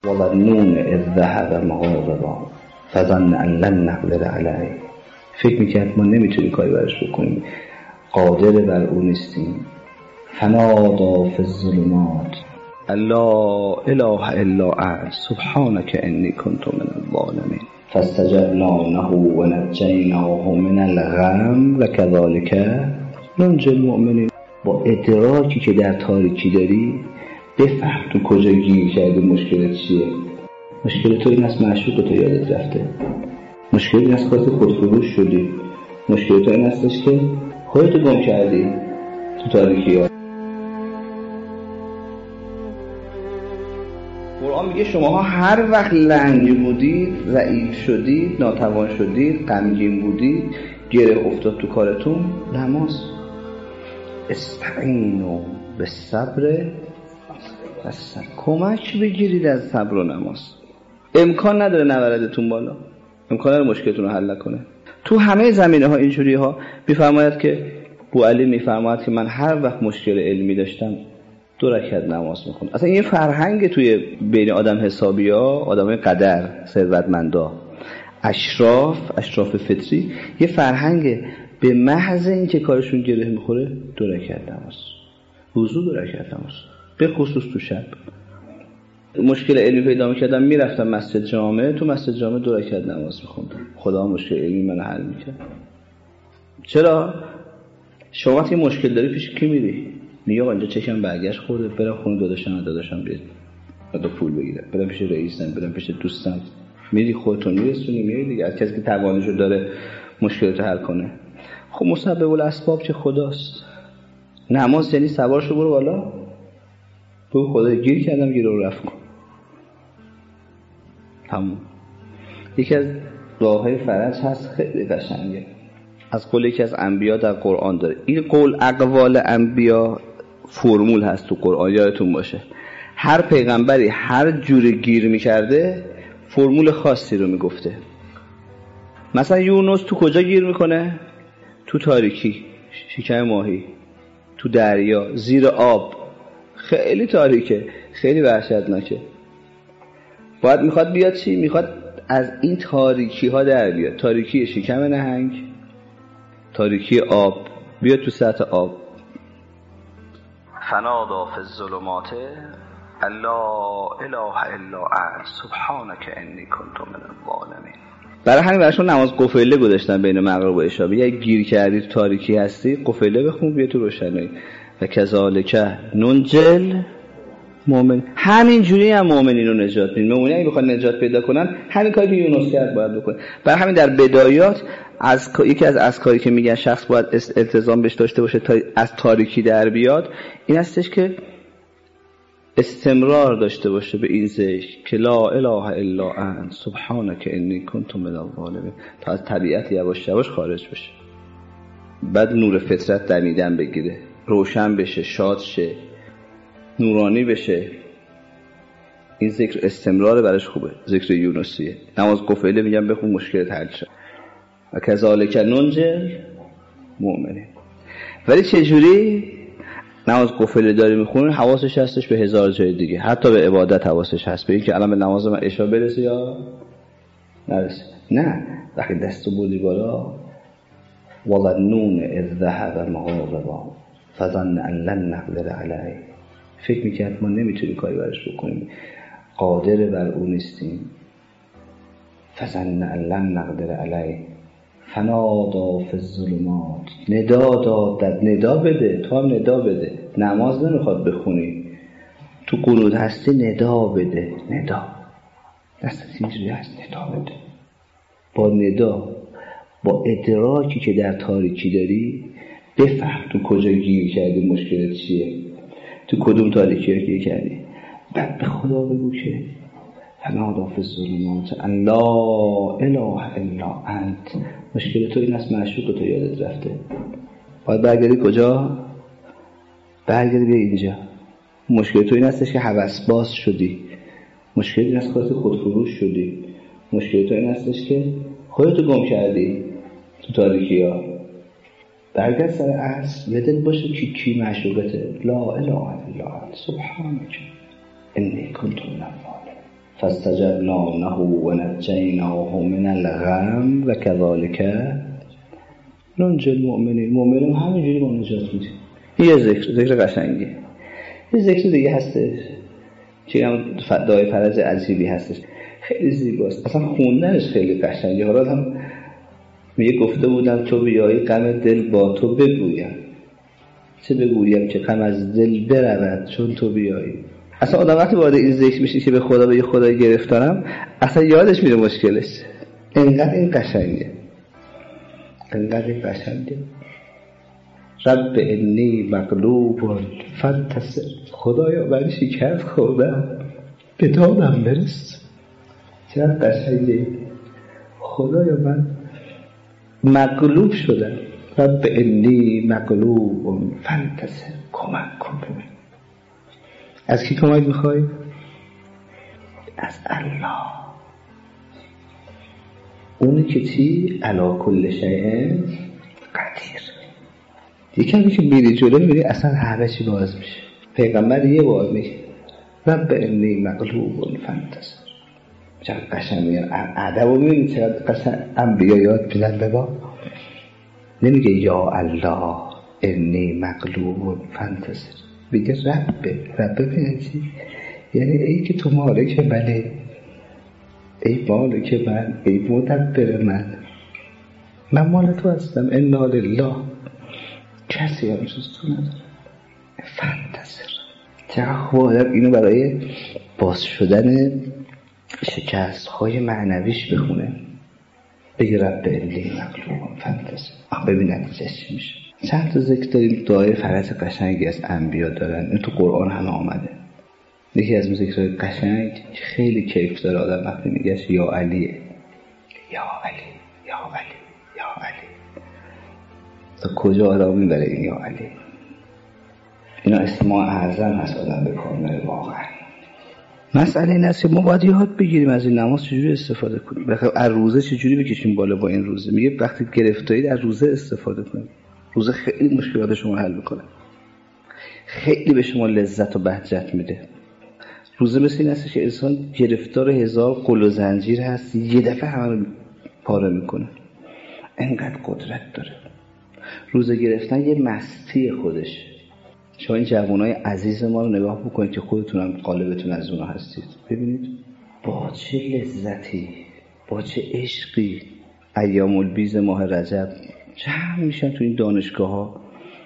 وظنون اذ ذهب مغاضبا فظن ان لن نقدر علیه. فکر میکرد ما نمیتونیم کاری براش بکنیم، قادر بر او نیستیم. فنادی فی الظلمات لا اله الا انت سبحانک انی کنت من الظالمین فاستجبنا له و نجیناه من الغم و کذالک ننجی المؤمنین. با ادراکی که در تاریکی داری بفهم تو کجا گیر کردی، مشکلت چیه. مشکل تو این است معشوق تو یادت رفته، مشکل این است خواست خودفروش شدی، مشکل تو این استش که خودتو گم کردی تو تاریکی ها. قرآن میگه شماها هر وقت لنگ بودید، ضعیف شدید، ناتوان شدید، غمگین بودید، گره افتاد تو کارتون، نماز استعینوا بالصبر والصلاة، کمک بگیرید از صبر و نماز. امکان نداره نوردتون بالا، امکان نداره مشکلتون رو حل کنه. تو همه زمینه ها اینجوری ها میفرماید که بوعلی میفرماید که من هر وقت مشکل علمی داشتم 2 رکعت نماز میخونم. اصلا این فرهنگ توی بین آدم حسابی ها، آدمای قدر، ثروتمندا، اشراف فطری، یه فرهنگ به محض این که کارشون گره میخوره 2 رکعت نماز، وضو 2 رکعت نماز، به خصوص تو شب. مشکل علمی پیدا میکردم میرفتم مسجد جامع، تو مسجد جامع 2 رکعت نماز میخوندم، خدا مشکل علمی منو حل میکرد. چرا؟ شما وقتی مشکل داری پیش کی میری؟ میگه آقا اینجا چشم برگشت خورده، برم خونه داداشم بیاد پول بگیرم، برم پیش رئیسم، برم پیش دوستم. میری خودتون میرسونی، میری دیگه از کسی که توانشو داره مشکلاتو حل کنه. خب مسبب الاسباب که خداست. نماز یعنی سوارشو برو بالا، تو خدا گیر کردم گیر رو رفت کن، تموم. یکی از راههای فرج هست خیلی قشنگه، از قول یکی از انبیا در قرآن داره. این قول اقوال انبیا فرمول هست تو قرآن، یادتون باشه هر پیغمبری هر جور گیر میکرده فرمول خاصی رو میگفته. مثلا یونس تو کجا گیر میکنه؟ تو تاریکی، شکم ماهی، تو دریا، زیر آب، خیلی تاریکه، خیلی وحشتناکه. باید میخواد بیاد چی؟ میخواد از این تاریکی ها در بیاد، تاریکی شکم نهنگ، تاریکی آب، بیاد تو سطح آب. فنادی فی الظلمات لا اله الا انت سبحانک انی کنت من الظالمین. برای همین براشون نماز قفله گذاشتن بین مغرب و عشا. اگه گیر کردی تو تاریکی هستی قفله بخون، بیا تو روشنایی. و کذالک ننجی المؤمنین. همین جوری هم مؤمنین رو نجات میدیم. مؤمنین اگه بخوان نجات پیدا کنن همین کاری که یونس کرد باید بکنه. برای همین در بدایات یکی از اذکاری که میگن شخص باید التزام بهش داشته باشه تا از تاریکی در بیاد، این هستش که استمرار داشته باشه به این ذکر که لا اله الا انت سبحانک انی کنت من الظالمین، تا از طبیعت یواش یواش خارج بشه. بعد نور فطرت دمیدن بگیره، روشن بشه، شاد شه، نورانی بشه. این ذکر استمرار برش خوبه، ذکر یونسیه. نماز قفله میگم بخون مشکلت حل شه. و کذالک ننجی المؤمنین. ولی چجوری؟ نماز قفله داری میخونه حواسش هستش به 1000 جای دیگه، حتی به عبادت حواسش هست، به این که الان به نماز من عشا برسه یا نرسه. نه، وقتی دستو بودی بالا وظنون اذ ذهب مغاضبا فظن ان لن نقدر علیه. فکر میکرد ما نمیتونیم کاری براش بکنیم، قادر بر او نیستیم. فظن ان لن نقدر علیه فنادی فی الظلمات. ندا داد، ندا بده، تو هم ندا بده. نماز نمیخواد بخونی، تو قنوت هستی، ندا بده. ندا دست اینجوری هست، ندا بده. با ندا، با ادراکی که در تاریکی داری بفهم تو کجا گیر کردی، مشکلت چیه، تو کدوم تاریکی ها گیر کردی. بعد به خدا بگو که فنادی فی الظلمات ان لا اله الا انت. مشکل تو این است معشوق تو یادت رفته. باید برگردی کجا؟ برگردی بیا اینجا. مشکل تو این استش که هوس باز شدی، مشکل این است که خودفروش شدی، مشکل تو این استش که خودتو گم کردی تو تاریکی ها. برگرد سر اصل، یادت باشه کی معشوقته. لا اله الا انت سبحانک انی کنت من الظالمین فاستجبنا له و نجیناه من الغم و کذالک ننجی المؤمنین. مؤمنین همینجوری ما نجات میدیم. یه ذکر قشنگه. یه ذکر دیگه هستش که هم دعای فرج عجیبی هستش، خیلی زیباست، اصلا خوندنش خیلی قشنگه. حالا هم میگه گفته بودم تو بیایی غم دل با تو بگویم، چه بگویم که غم از دل برود چون تو بیایی. اصلا آدم وقتی وارد این ذکر میشه که به خدا به یه خدای گرفتارم، اصلا یادش میره مشکلش. انقدر این قشنگه، انقدر این قشنگه. رب انی مغلوب فانتصر. خدایا من شکست خوردم، به دادم برس. چقدر قشنگه. خدایا من مغلوب شدم. رب انی مغلوب فانتصر. کمک کن به من. از کی کمک میخوای؟ از الله. اونی که چی؟ علی کل شیء قدیر. یکمی که میری جلو میری اصلا همه چی باز میشه. پیغمبر یه بار میگه رب انی مغلوب فانتصر. چقدر قشنگه. ادب رو میبینی چقدر قشنگ انبیا یاد میدن به ما. نمیگه یا الله انی مغلوب فانتصر، میگه رب ببینی چی؟ یعنی ای که تو مالک منی، ای مالک من، ای مدبر من مال تو هستم. انا لله. کسی هم جز تو نداره. فانتصر. چقدر خوب آدم اینو برای باز شدن شکست های معنویش بخونه. بگه رب انی مغلوب فانتصر. ببین نتیجهش چی میشه. چند تا ذکر داریم دعای فرج قشنگی از انبیا دارن. این تو قرآن هم آمده. یکی از ذکرهای قشنگ خیلی کیف داره آدم وقتی میگهش یا علیه. یا علی، یا علی، یا علی. تا کجا آدم میبره این یا علی؟ اینا اسماء اعظم هست آدم به کار میره واقعا. مسئله این است که ما باید یاد بگیریم از این نماز چجوری استفاده کنیم. از روزه چجوری بکشیم بالا با این روزه. میگه وقتی گرفتارید از روزه استفاده کنید. روزه خیلی مشکلات شما حل میکنه، خیلی به شما لذت و بهجت میده. روزه مثل این است که انسان گرفتار 1000 قل و زنجیر هست، یه دفعه همه رو پاره میکنه. انقدر قدرت داره روزه گرفتن. یه مستی خودش. شما این جوانای عزیز ما رو نگاه بکنید که خودتونم قالبتون از اونا هستید. ببینید با چه لذتی، با چه عشقی ایام البیض ماه رجب جمع میشن تو این دانشگاه ها،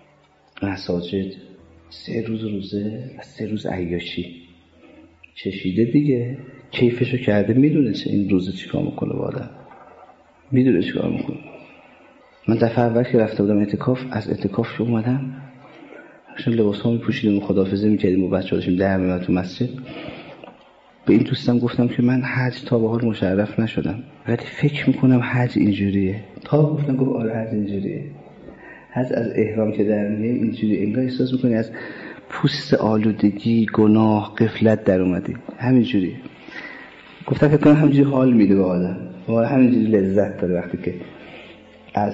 مساجد. 3 روز روزه و 3 روز عیاشی. چشیده دیگه، کیفشو کرده، میدونه چه این روزه چیکار میکنه با آدم، میدونه چیکار میکنه. من دفعه اول که رفته بودم اعتکاف، از اعتکاف اومدم چون لباسامو میپوشیدم و خداحافظی میکردیم و بچه‌ها داشتیم در میومد تو مسجد. به این دوستم گفتم که من حج تا به حال مشرف نشدم ولی فکر میکنم حج اینجوریه. تا گفتم گفت آره حج اینجوریه. حج از احرام که در میای اینجوری انگار احساس میکنی از پوست آلودگی، گناه، غفلت در اومدی. همینجوری گفتم فکر کنم همینجوری حال میده به آدم. واقعا همینجوری لذت داره وقتی که از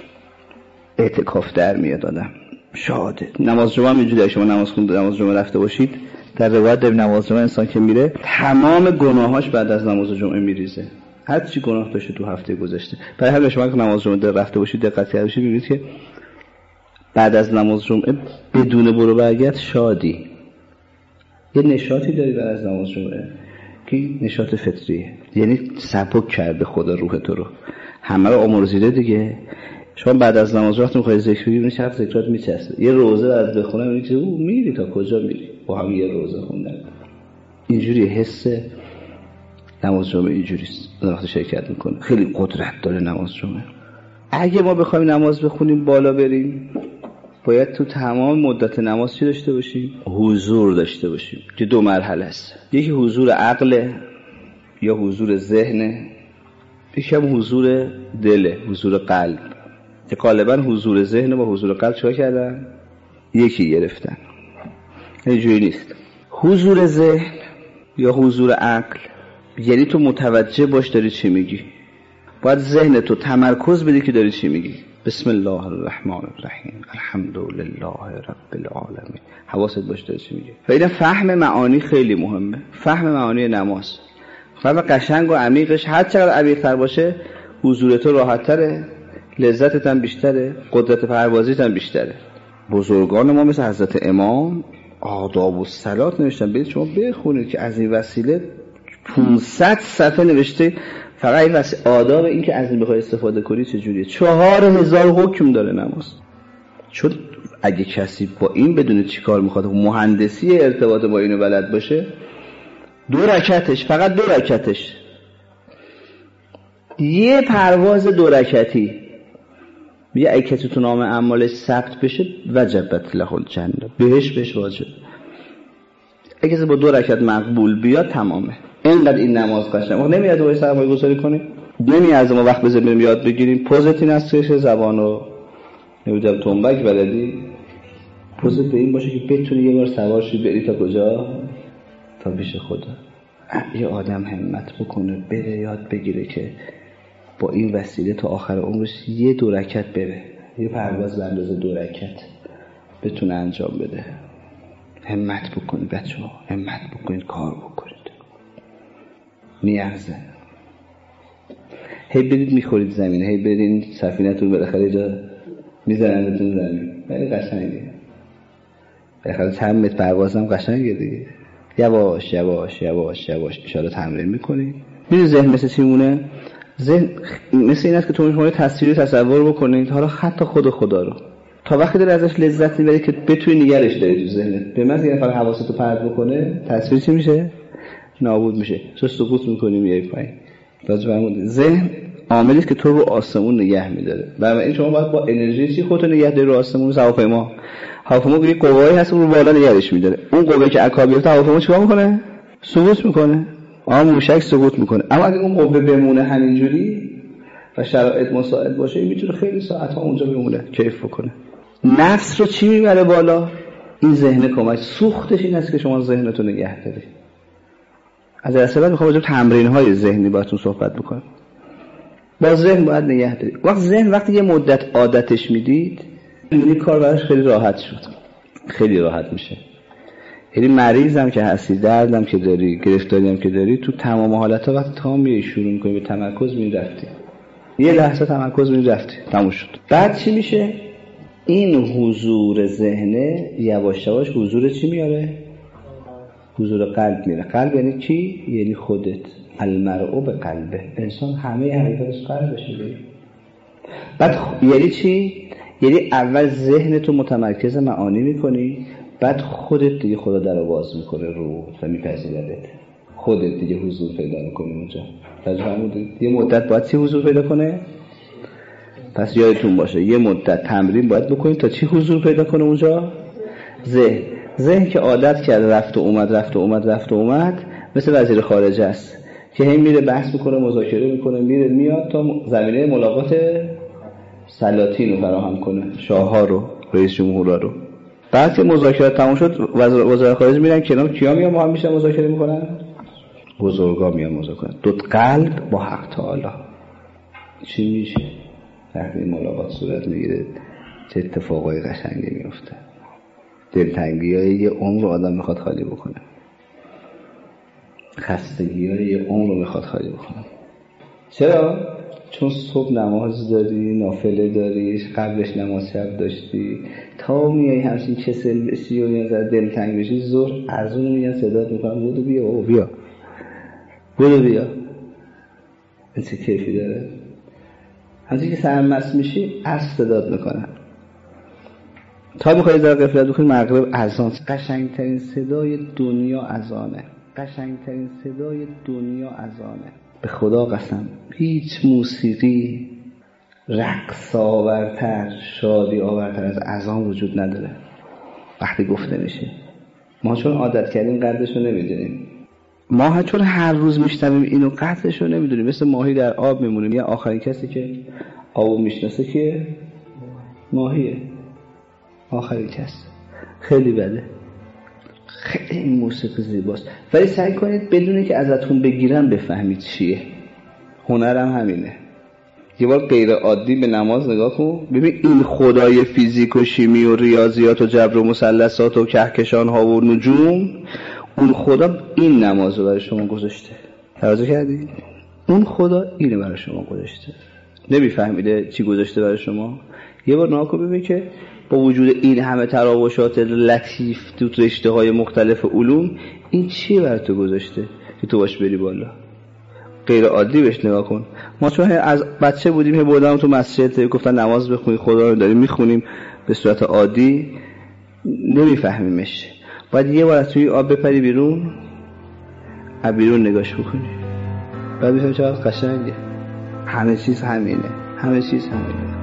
اعتکاف در میاد آدم. شاده. نماز جمعه هم اینجوریه. شما نماز جمعه رفته باشید، در روایت داریم نماز جمعه انسان که میره تمام گناهاش بعد از نماز جمعه میریزه. هر چی گناه داشته تو هفته گذشته. برای همین شما که نماز جمعه رفته باشید دقت کرده باشید میبینید که بعد از نماز جمعه بدون برو برگرد شادی. یه نشاطی داری بعد از نماز جمعه که نشاط فطریه. یعنی سبک کرده خدا روح تو رو. همه رو آمرزیده دیگه. شما بعد از نماز وقتی می‌خوای ذکر بگی میشه هر ذکرات میچسبه. یه روزه بعد بخونه میگی که او میری تا کجا میری با هم یه روزه خوندن. اینجوری حس نماز جمعه اینجوریست. وقتی شرکت میکنه خیلی قدرت داره نماز جمعه. اگه ما بخوایم نماز بخونیم بالا بریم باید تو تمام مدت نماز چی داشته باشیم؟ حضور داشته باشیم که 2 مرحله است. یکی حضور عقل یا حضور ذهن، یکی هم حضور دل، حضور قلب. که غالبا حضور ذهن با حضور قلب چیکار کردن؟ یکی گرفتن. اینجوری نیست. حضور ذهن یا حضور عقل یعنی تو متوجه باش داری چی میگی. باید ذهن تو تمرکز بدی که داری چی میگی. بسم الله الرحمن الرحیم الحمد لله رب العالمین. حواست باش داری چی میگی. و این فهم معانی خیلی مهمه. فهم معانی نماز. قلب قشنگ و عمیقش هر چقدر عمیق‌تر باشه حضور تو راحت‌تره، لذتت هم بیشتره، قدرت پروازیت هم بیشتره. بزرگان ما مثل حضرت امام آداب و صلات نوشتن، برید شما بخونید که از این وسیله 500 صفحه نوشته فقط این وسیله آداب این که از این بخوای استفاده کنی چجوریه. 4000 حکم داره نماز. چون اگه کسی با این بدونه چی کار میخواد مهندسی ارتباط با اینو بلد باشه، 2 رکعتش فقط 2 رکعتش یه پرواز 2 رکعتی یه اگه کسی تو نام اعمالش ثبت بشه وجبت له الجنه، بهش واجب. اگه کسی با 2 رکعت مقبول بیاد تمامه. اینقدر این نماز قشنگه. نمیاد باید سرمایه گذاری کنیم، نمیاد ما وقت بذاریم یاد بگیریم. پوزت این است که زبانو نمیدونم تنبک بلدی، پوزت به این باشه که بتونی یه بار سوار شی بری تا کجا؟ تا پیش خدا. یه آدم همت بکنه بره یاد بگیره که با این وسیله تا آخر عمرش یه 2 رکعت بره، یه پرواز به اندازه 2 رکعت بتونه انجام بده. همت بکنید بچه‌ها، همت بکنید، کار بکنید. نیازه. هی برید میخورید زمین، هی برید سفینه‌تون بالاخره جا میذارنتون زمین. خیلی قشنگه. بالاخره چند متر پروازم قشنگه دیگه. یواش یواش یواش یواش ان شاءالله تمرین میکنید. ببین ذهن مثل چی مونه؟ ذهن مثل این است که تو شما تصویری تصور بکنید، حالا حتی خدا رو تا وقتی داره ازش لذت میبری که بتونی نگرش داری تو ذهنت. به من یه نفر حواستو پرت بکنه تصویر چی میشه؟ نابود میشه. تو سکوت میکنی میای پایین. باز فرمودید ذهن عاملی است که تو رو آسمون نگه میداره. بنابراین شما باید با انرژی چی خودتو نگه داری رو آسمون. هواپیما یه قوایی هست اون رو بالا نگهش میداره. اون قوه‌ای که عقب بیفته هواپیما چیکار میکنه؟ سقوط میکنه. موشک سقوط میکنه. اما اگه اون قوه بمونه همینجوری و شرایط مساعد باشه میتونه خیلی ساعت‌ها اونجا بمونه، کیف بکنه. نفس رو چی میبره بالا؟ این ذهن کمک. سوختش این است که شما ذهنتو نگه داری. از اصلا میخوام راجع به تمرین‌های ذهنی باهاتون صحبت بکنم. با ذهن باید نگه داری. وقتی یه مدت عادتش میدید این کار براش خیلی راحت شد. خیلی راحت میشه. یعنی مریضم که هستی، دردم که داری، گرفتاری هم که داری، تو تمام حالت‌ها وقتی تمام میای شروع می‌کنی به تمرکز می‌رفتی. یه لحظه تمرکز می‌رفتی، تموم شد. بعد چی میشه؟ این حضور ذهنه یواش یواش حضور چی میاره؟ حضور قلب میاره. قلب یعنی کی؟ یعنی خودت. المرء به قلبه. انسان همه حقیقتش قلبشه دیگه. بعد یعنی چی؟ یعنی اول ذهنتو متمرکز معانی میکنی، بعد خودت دیگه خدا در باز میکنه رو و میپذیردت. خودت دیگه حضور پیدا میکنی اونجا. یه مدت باید چی حضور پیدا کنه؟ پس یادتون باشه یه مدت تمرین باید بکنید تا چی حضور پیدا کنه اونجا؟ ذهن که عادت کرده رفت و اومد مثل وزیر خارجه است که هی میره بحث میکنه، مذاکره میکنه، میره میاد تا زمینه ملاقات سلاطین رو فراهم کنه، شاه‌ها رو، رئیس جمهورها رو. بعد که مذاکرات تموم شد وزرای خارجه میرن کنار، کیا میان با هم میشن مذاکره میکنن؟ بزرگا میان مذاکره. دو قلب با حق تعالی. چی میشه؟ وقتی این ملاقات صورت میگیره چه اتفاقای قشنگی میفته. دلتنگی‌های یه عمر آدم میخواد خالی بکنه. خستگی‌های یه عمر رو میخواد خالی بکنه. چرا؟ چون صبح نماز داری، نافله داری، قبلش نماز شب داشتی، تا میای همچین کسل بشی و یه ذره دلتنگ بشی، ظهر از اون میگن صدات میکنن بودو بیا. این چه کیفی داره؟ همچین که سرمست میشی از صدات میکنن. تا میخوایی ذره غفلت بکنی مغرب اذان. قشنگترین صدای دنیا اذانه. به خدا قسم هیچ موسیقی رقص آورتر، شادی آورتر از اذان وجود نداره. وقتی گفته میشه ما چون عادت کردیم قدرش رو نمیدونیم. ما چون هر روز میشنویم اینو قدرش رو نمیدونیم. مثل ماهی در آب میمونیم. یا آخرین کسی که آبو میشناسه که ماهیه. آخرین کس. خیلی بده. خیلی این موسیقی زیباست، ولی سعی کنید بدونی که ازتون بگیرن بفهمید چیه. هنرم همینه. یه بار غیر عادی به نماز نگاه کن، ببین این خدای فیزیک و شیمی و ریاضیات و جبر و مثلثات و کهکشان ها و نجوم، اون خدا این نماز رو برای شما گذاشته. توجه کردی؟ اون خدا اینو برای شما گذاشته. نمیفهمیده چی گذاشته برای شما؟ یه بار نگاه کن ببین که با وجود این همه تراوشات لطیف تو رشته‌های مختلف علوم، این چیه برای تو گذاشته که تو باش بری بالا؟ غیر عادی بهش نگاه کن. ما چون از بچه بودیم بردم تو مسجد گفتن نماز بخونی، خدا رو داریم میخونیم به صورت عادی، نمیفهمیمش. باید یه بار از توی آب بپری بیرون، از بیرون نگاش بکنی، بعد بفهمی چقدر قشنگه. همه چیز همینه، همه چیز همینه.